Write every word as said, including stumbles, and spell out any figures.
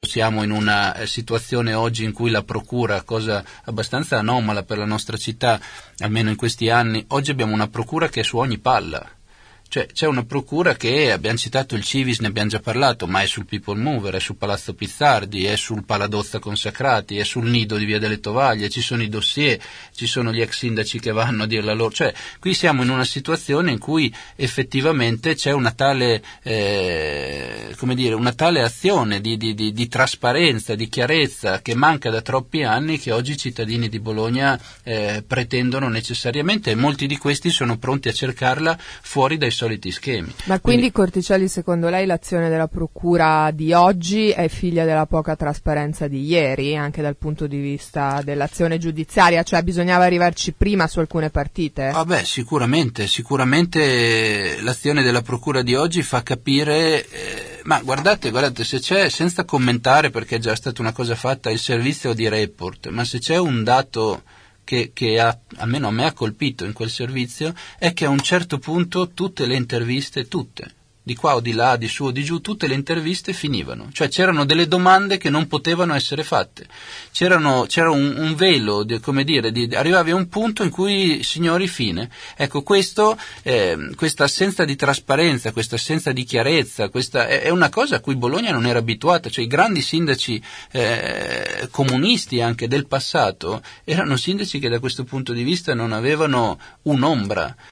siamo in una situazione oggi in cui la procura, cosa abbastanza anomala per la nostra città, almeno in questi anni, oggi abbiamo una procura che è su ogni palla. Cioè c'è una procura che, abbiamo citato il Civis, ne abbiamo già parlato, ma è sul People Mover, è sul Palazzo Pizzardi, è sul Paladozza Consacrati, è sul Nido di Via delle Tovaglie, ci sono i dossier, ci sono gli ex sindaci che vanno a dire la loro, cioè qui siamo in una situazione in cui effettivamente c'è una tale, eh, come dire, una tale azione di, di, di, di trasparenza, di chiarezza che manca da troppi anni, che oggi i cittadini di Bologna eh, pretendono necessariamente, e molti di questi sono pronti a cercarla fuori dai soliti schemi. Ma quindi, quindi Corticelli, secondo lei l'azione della procura di oggi è figlia della poca trasparenza di ieri, anche dal punto di vista dell'azione giudiziaria, cioè bisognava arrivarci prima su alcune partite? Ah beh, sicuramente, sicuramente l'azione della procura di oggi fa capire, eh, ma guardate, guardate, se c'è, senza commentare perché è già stata una cosa fatta, il servizio di report, ma se c'è un dato Che, che ha, almeno a me ha colpito in quel servizio, è che a un certo punto tutte le interviste, tutte, di qua o di là, di su o di giù, tutte le interviste finivano, cioè c'erano delle domande che non potevano essere fatte, c'erano, c'era un, un velo, di, come dire, di, arrivavi a un punto in cui, signori, fine. Ecco, questo, eh, questa assenza di trasparenza, questa assenza di chiarezza, questa è, è una cosa a cui Bologna non era abituata, cioè i grandi sindaci eh, comunisti anche del passato erano sindaci che da questo punto di vista non avevano un'ombra.